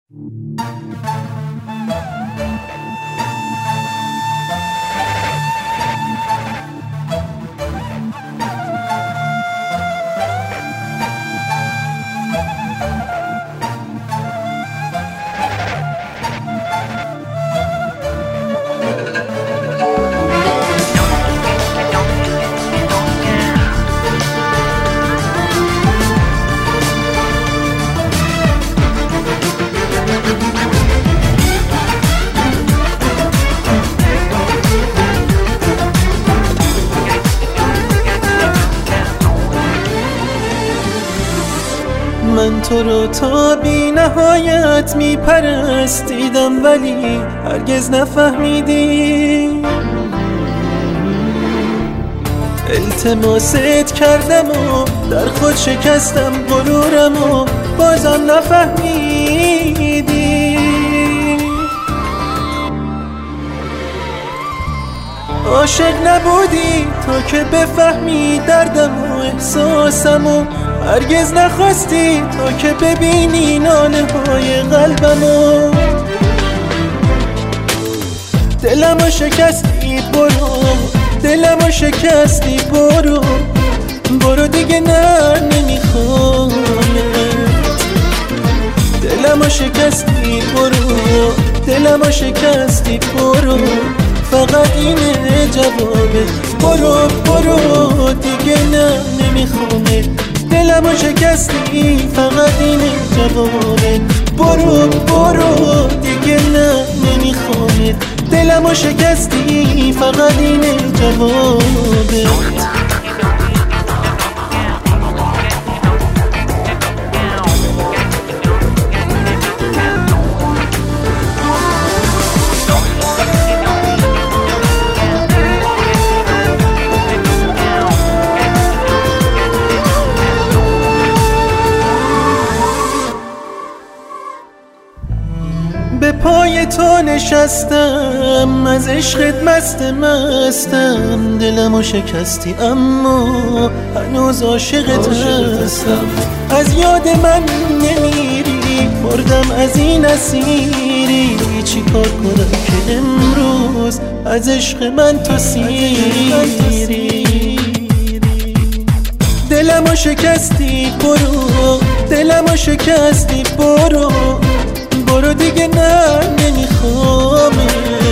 من تو رو تا بی نهایت میپرستیدم ولی هرگز نفهمیدی. التماست کردم و در خود شکستم غرورم و بازم نفهمیدی. عاشق نبودی تا که بفهمی دردم و احساسم و هرگز نخواستی تا که ببینی ناله های قلبمو. دلمو شکستی برو، دلمو شکستی برو، برو دیگه نه نمیخوامت. دلمو شکستی برو، دلمو شکستی برو، فقط اینه جوابه. برو برو دیگه نه نمیخوامت. دلمو شکستی فقط اینه جوابه. برو برو دیگه نه نمیخوامت. دلمو شکستی فقط اینه جوابه. به پای تو نشستم، از عشقت مستم. دلمو شکستی اما هنوز عاشقت هستم. از یاد من نمیری، مردم از این اسیری. چی کار کنم که امروز از عشق من تو سیری. دلمو شکستی برو، دلمو شکستی برو، برو دیگه نه نمیخوامه.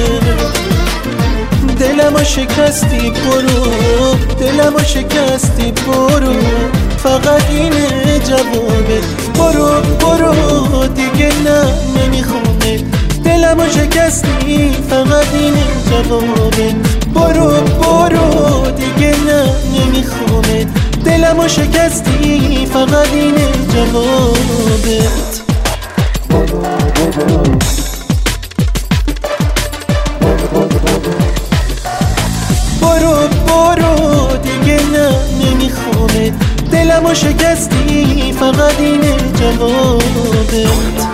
دلمو شکستی برو، دلمو شکستی برو، فقط اینه جوابه. برو برو دیگه نه نمیخوامه. دلمو شکستی فقط اینه جوابه. برو برو دیگه نه نمیخوامه. دلمو شکستی فقط اینه جوابت. برو برو دیگه نه نمیخوامت. دلمو شکستی فقط اینه جوابت.